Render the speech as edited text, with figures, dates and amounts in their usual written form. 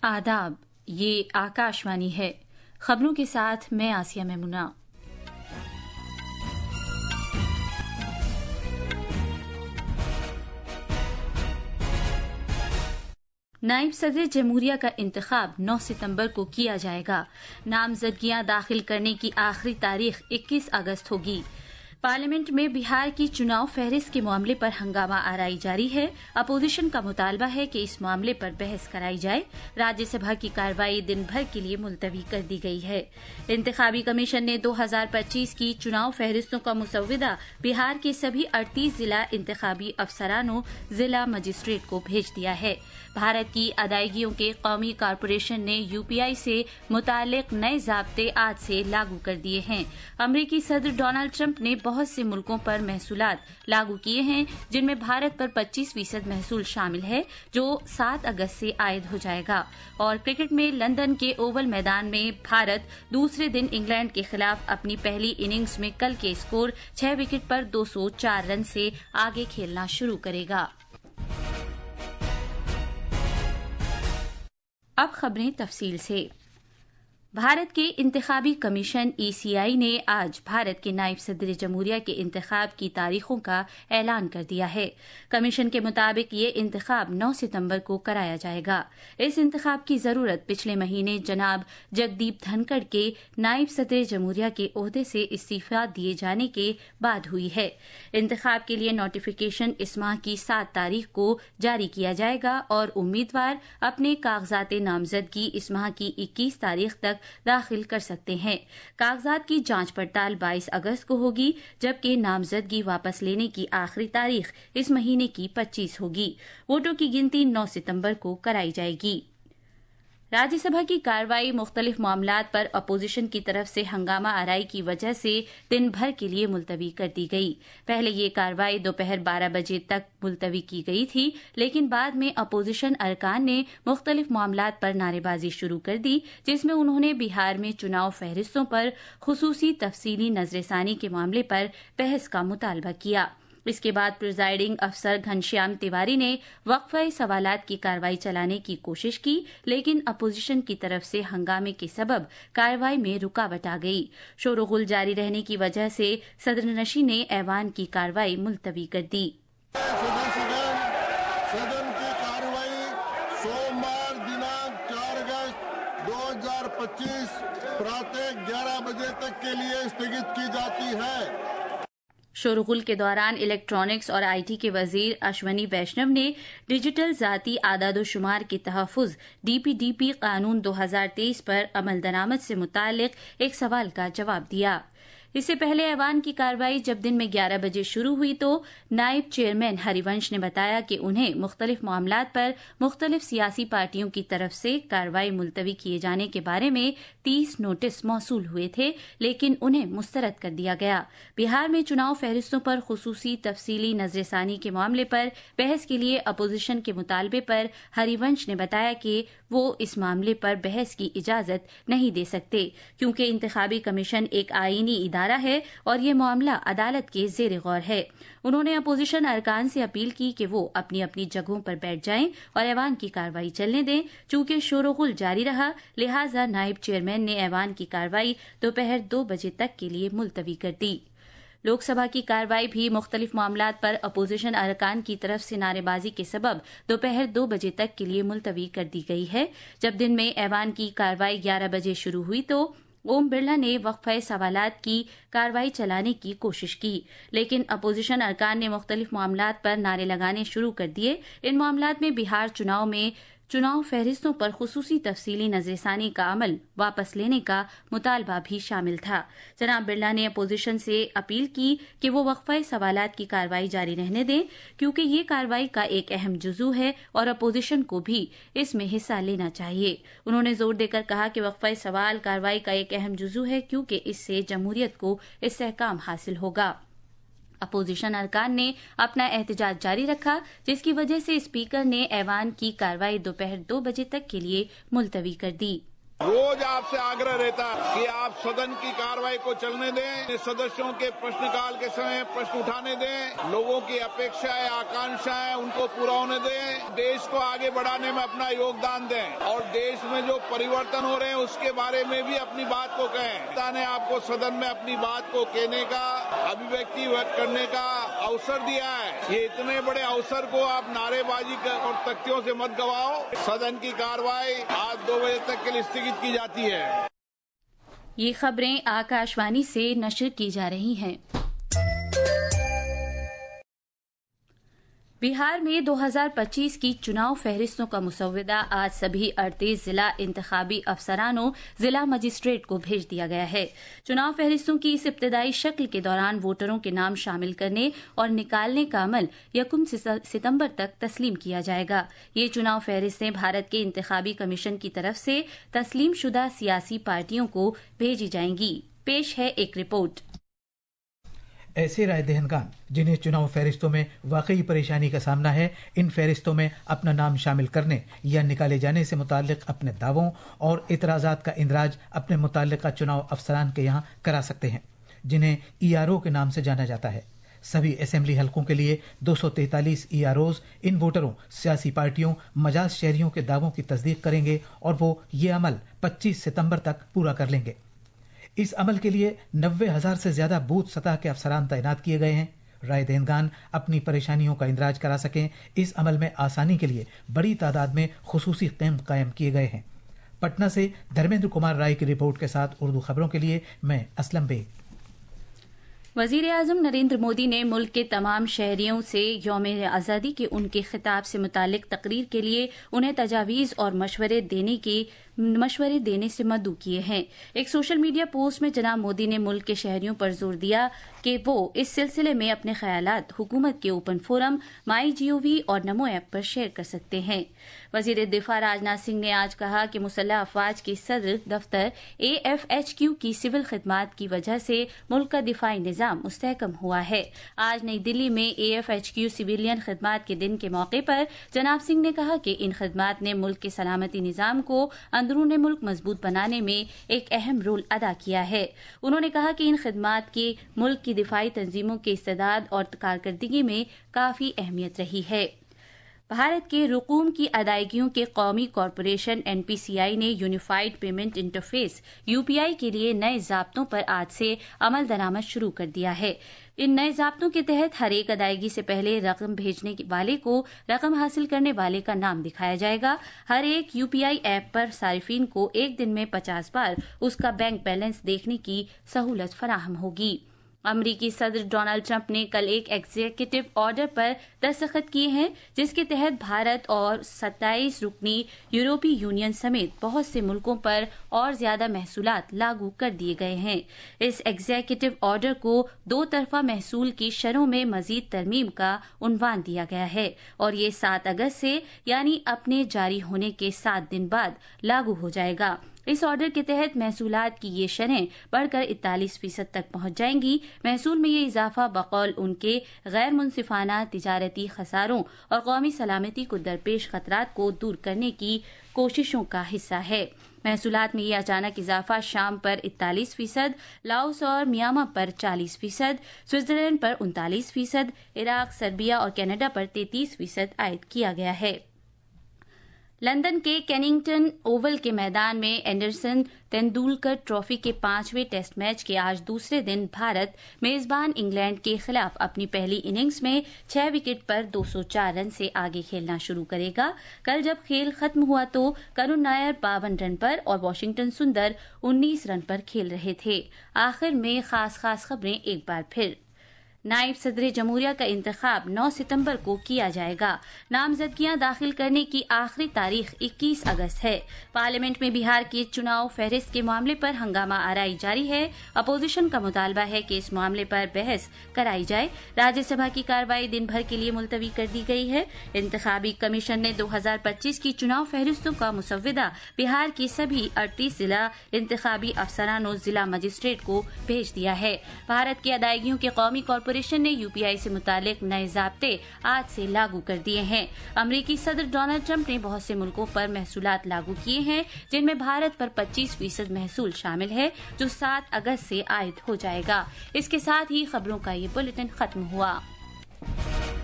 आदाब, ये आकाशवाणी है। खबरों के साथ मैं आसिया मेमुना। नायब सदर जमहूरिया का इंतखाब 9 सितंबर को किया जाएगा। नामजदगियां दाखिल करने की आखिरी तारीख 21 अगस्त होगी। पार्लियामेंट में बिहार की चुनाव फहरिस्त के मामले पर हंगामा आराई जारी है। अपोजिशन का मुतालबा है कि इस मामले पर बहस कराई जाए। राज्यसभा की कार्रवाई दिन भर के लिए मुलतवी कर दी गई है। इंतखाबी कमीशन ने 2025 की चुनाव फहरिस्तों का मुसव्विदा बिहार के सभी 38 जिला इंतखाबी अफसरानों जिला मजिस्ट्रेट को भेज दिया है। भारत की अदायगियों के कौमी कारपोरेशन ने यूपीआई से मुतालिक नए ज़ाब्ते आज से लागू कर दिए हैं। अमरीकी सदर डोनाल्ड ट्रंप ने बहुत से मुल्कों पर महसूलात लागू किए हैं, जिनमें भारत पर 25% महसूल शामिल है, जो 7 अगस्त से आयद हो जाएगा। और क्रिकेट में लंदन के ओवल मैदान में भारत दूसरे दिन इंग्लैंड के खिलाफ अपनी पहली इनिंग्स में कल के स्कोर 6 विकेट पर 204 रन से आगे खेलना शुरू करेगा। अब खबरें तफसील से। भारत के इंतखाबी कमीशन ईसीआई ने आज भारत के नायब सदर जमहूरिया के इंतखाब की तारीखों का ऐलान कर दिया है। कमीशन के मुताबिक ये इंतखाब 9 सितंबर को कराया जाएगा। इस इंतखाब की जरूरत पिछले महीने जनाब जगदीप धनखड़ के नायब सदर जमहूरिया के ओहदे से इस्तीफा दिए जाने के बाद हुई है। इंतखाब के लिए नोटिफिकेशन इस माह की 7 तारीख को जारी किया जाएगा और उम्मीदवार अपने कागजात नामजदगी इस माह की 21 तारीख तक दाखिल कर सकते हैं। कागजात की जांच पड़ताल 22 अगस्त को होगी, जबकि नामजदगी वापस लेने की आखिरी तारीख इस महीने की 25 होगी। वोटों की गिनती 9 सितंबर को कराई जाएगी। राज्यसभा की कार्रवाई मुख्तलिफ मामलात पर अपोजिशन की तरफ से हंगामा आराई की वजह से दिन भर के लिए मुलतवी कर दी गई। पहले ये कार्रवाई दोपहर 12 बजे तक मुलतवी की गई थी, लेकिन बाद में अपोजिशन अरकान ने मुख्तलिफ मामलात पर नारेबाजी शुरू कर दी, जिसमें उन्होंने बिहार में चुनाव फहरिस्तों पर खुसूसी तफसीली नजरसानी के मामले पर बहस का मुतालबा किया। इसके बाद प्रिजाइडिंग अफसर घनश्याम तिवारी ने वक्फे सवालात की कार्रवाई चलाने की कोशिश की, लेकिन अपोजिशन की तरफ से हंगामे के सबब कार्रवाई में रुकावट आ गई। शोरगुल जारी रहने की वजह से सदरनशी ने ऐवान की कार्रवाई मुलतवी कर दी। सदन की कार्रवाई सोमवार दिनांक 4 अगस्त 2025 प्रातः 11 बजे तक के लिए स्थगित की जाती है। शोरगुल के दौरान इलेक्ट्रॉनिक्स और आईटी के वजीर अश्वनी वैष्णव ने डिजिटल जाती आदादोशुमार के तहफ़्फ़ुज़ डीपीडीपी कानून 2023 पर अमल दरामद से मुतालिक एक सवाल का जवाब दिया। इससे पहले ऐवान की कार्रवाई जब दिन में 11 बजे शुरू हुई तो नायब चेयरमैन हरिवंश ने बताया कि उन्हें मुख्तलिफ मामलात पर मुख्तलिफ सियासी पार्टियों की तरफ से कार्रवाई मुलतवी किए जाने के बारे में 30 नोटिस मौसूल हुए थे, लेकिन उन्हें मुस्तरद कर दिया गया। बिहार में चुनाव फहरिस्तों पर खुसूसी तफसीली नजरसानी के मामले पर बहस के लिए अपोजिशन के मुतालबे पर हरिवंश ने बताया कि वो इस मामले पर बहस की इजाजत नहीं दे सकते, क्योंकि इंतखाबी कमीशन एक आईनी इदारा है और ये मामला अदालत के ज़ेर गौर है। उन्होंने अपोजिशन अरकान से अपील की कि वो अपनी अपनी जगहों पर बैठ जाएं और ऐवान की कार्रवाई चलने दें। चूंकि शोरगुल जारी रहा, लिहाजा नायब चेयरमैन ने ऐवान की कार्रवाई दोपहर 2 बजे तक के लिए मुलतवी कर दी। लोकसभा की कार्रवाई भी मुख्तलिफ मामलात पर अपोजिशन अरकान की तरफ से नारेबाजी के सबब दोपहर 2 बजे तक के लिए मुलतवी कर दी गई है। जब दिन में ऐवान की कार्रवाई 11 बजे शुरू हुई तो ओम बिरला ने वक्फे सवालात की कार्रवाई चलाने की कोशिश की, लेकिन अपोजिशन अरकान ने मुख्तलिफ मामलात पर नारे लगाने शुरू कर दिए। इन मामलात में बिहार चुनाव में चुनाव फहरिस्तों पर खुसूसी तफसीली नजरसानी का अमल वापस लेने का मुतालबा भी शामिल था। जनाब बिरला ने अपोजिशन से अपील की कि वो वक्फे सवालात की कार्रवाई जारी रहने दें, क्योंकि ये कार्रवाई का एक अहम जुजू है और अपोजिशन को भी इसमें हिस्सा लेना चाहिए। उन्होंने जोर देकर कहा कि वक्फे सवाल कार्रवाई का एक अहम जुजू है, क्योंकि इससे जमहूरियत को इस्तेहकाम हासिल होगा। अपोजिशन अरकान ने अपना एहतजाज जारी रखा, जिसकी वजह से स्पीकर ने ऐवान की कार्रवाई दोपहर 2 बजे तक के लिए मुलतवी कर दी। रोज आपसे आग्रह रहता है कि आप सदन की कार्रवाई को चलने दें, सदस्यों के प्रश्नकाल के समय प्रश्न उठाने दें, लोगों की अपेक्षाएं आकांक्षाएं उनको पूरा होने दें, देश को आगे बढ़ाने में अपना योगदान दें और देश में जो परिवर्तन हो रहे हैं उसके बारे में भी अपनी बात को कहें। नेता ने आपको सदन में अपनी बात को कहने का, अभिव्यक्ति व्यक्त करने का अवसर दिया है। ये इतने बड़े अवसर को आप नारेबाजी और तख्तियों से मत गवाओ। सदन की कार्रवाई आज 2 बजे तक के लिए स्थगित की जाती है। ये खबरें आकाशवाणी से नशर की जा रही हैं। बिहार में 2025 की चुनाव फहरिस्तों का मुसव्वदा आज सभी 38 जिला इंतखाबी अफसरानों जिला मजिस्ट्रेट को भेज दिया गया है। चुनाव फहरिस्तों की इस इब्तदाई शक्ल के दौरान वोटरों के नाम शामिल करने और निकालने का अमल 1 सितंबर तक तस्लीम किया जाएगा। ये चुनाव फहरिस्तें भारत के इंतखाबी कमीशन की तरफ से तस्लीम शुदा सियासी पार्टियों को भेजी जाएंगी। पेश है एक रिपोर्ट। ऐसे राय दहनगान जिन्हें चुनाव फहरिस्तों में वाकई परेशानी का सामना है, इन फहरिस्तों में अपना नाम शामिल करने या निकाले जाने से मुताल्लिक अपने दावों और इतराज़ात का इंदराज अपने मुताल्लिका चुनाव अफसरान के यहाँ करा सकते हैं, जिन्हें ERO के नाम से जाना जाता है। सभी असेंबली हलकों के लिए 243 EROs इन वोटरों, सियासी पार्टियों, मजाज शहरियों के दावों की तस्दीक करेंगे और वो ये अमल 25 सितंबर तक पूरा कर लेंगे। इस अमल के लिए 90,000 से ज्यादा बूथ सतह के अफसरान तैनात किए गए हैं। राय दहनगान अपनी परेशानियों का इंदराज करा सकें, इस अमल में आसानी के लिए बड़ी तादाद में खुसूसी कैंप कायम किए गए हैं। पटना से धर्मेंद्र कुमार राय की रिपोर्ट के साथ उर्दू खबरों के लिए मैं असलम बेग। वजीर आजम नरेंद्र मोदी ने मुल्क के तमाम शहरियों से यौम आज़ादी के उनके खिताब से मुतालिक तकरीर के लिए उन्हें तजावीज़ और मशवरे देने से मदऊ किए हैं। एक सोशल मीडिया पोस्ट में जनाब मोदी ने मुल्क के शहरियों पर जोर दिया कि वो इस सिलसिले में अपने ख्यालात हुकूमत के ओपन फोरम MyGov और नमो ऐप पर शेयर कर सकते हैं। वजीर दिफा राजनाथ सिंह ने आज कहा कि मुसल्लह अफवाज के सदर दफ्तर AFHQ की सिविल खिदमात की वजह से मुल्क का दिफाई निजाम मुस्तहकम हुआ है। आज नई दिल्ली में AFHQ सिविलियन खिदमात के दिन के मौके पर जनाब सिंह ने कहा कि इन खिदमात ने मुल्क के सलामती निजाम को अंदरूनी मुल्क मजबूत बनाने में एक अहम रोल अदा किया है। उन्होंने कहा कि इन खिदमात की मुल्क की दिफाई तंजीमों के इस्तेदाद और कारकर्दगी में काफी अहमियत रही है। भारत के रकूम की अदायगियों के कौमी कॉरपोरेशन NPCI ने यूनिफाइड पेमेंट इंटरफेस UPI के लिए नए ज़ाब्तों पर आज से अमल दरामद शुरू कर दिया है। इन नए ज़ाब्तों के तहत हर एक अदायगी से पहले रकम भेजने वाले को रकम हासिल करने वाले का नाम दिखाया जाएगा। हर एक UPI ऐप पर सारिफीन को एक दिन में 50 बार उसका बैंक बैलेंस देखने की सहूलत फराहम होगी। अमरीकी सदर डोनाल्ड ट्रंप ने कल एक एग्जीक्यूटिव ऑर्डर पर दस्तखत किए हैं, जिसके तहत भारत और 27 रुकनी यूरोपीय यूनियन समेत बहुत से मुल्कों पर और ज्यादा महसूलात लागू कर दिए गए हैं। इस एग्जीक्यूटिव ऑर्डर को 2 तरफा महसूल की शरों में मजीद तरमीम का उन्वान दिया गया है और ये 7 अगस्त से यानी अपने जारी होने के 7 दिन बाद लागू हो जाएगा। इस ऑर्डर के तहत महसूलात की ये शरहें बढ़कर 41% तक पहुंच जाएंगी। महसूल में ये इजाफा बकौल उनके गैर मुनसिफाना तिजारती खसारों और कौमी सलामती को दरपेश खतरात को दूर करने की कोशिशों का हिस्सा है। महसूलात में ये अचानक इजाफा शाम पर 41%, लाओस और म्यांमार पर 40%, स्विट्जरलैंड पर 39%, इराक, सर्बिया और कनाडा पर 33% आयद किया गया है। लंदन के केनिंगटन ओवल के मैदान में एंडरसन तेंदुलकर ट्रॉफी के 5वें टेस्ट मैच के आज दूसरे दिन भारत मेजबान इंग्लैंड के खिलाफ अपनी पहली इनिंग्स में 6 विकेट पर 204 रन से आगे खेलना शुरू करेगा। कल जब खेल खत्म हुआ तो करुण नायर 52 रन पर और वॉशिंगटन सुंदर 19 रन पर खेल रहे थे। आखिर में खास खबरें एक बार फिर। नायब सदर जमहूरिया का इंतखाब 9 सितंबर को किया जाएगा। नामजदगियां दाखिल करने की आखिरी तारीख 21 अगस्त है। पार्लियामेंट में बिहार के चुनाव फहरिस्त के मामले पर हंगामा आराई जारी है। अपोजिशन का मुतालबा है कि इस मामले पर बहस कराई जाए। राज्यसभा की कार्रवाई दिन भर के लिए मुलतवी कर दी गई है। इंतखाबी कमीशन ने 2025 की चुनाव फहरिस्तों का मुसव्वदा बिहार की सभी 38 जिला इंतखाबी अफसरान और जिला मजिस्ट्रेट को भेज दिया है। भारत की अदायगियों के कौमी कॉरपोरेशन کارپوریشن نے UPI سے متعلق نئے ضابطے آج سے لاگو کر دیے ہیں۔ امریکی صدر ڈونلڈ ٹرمپ نے بہت سے ملکوں پر محصولات لاگو کیے ہیں، جن میں بھارت پر 25% محصول شامل ہے، جو 7 اگست سے عائد ہو جائے گا۔ اس کے ساتھ ہی خبروں کا یہ بلیٹن ختم ہوا۔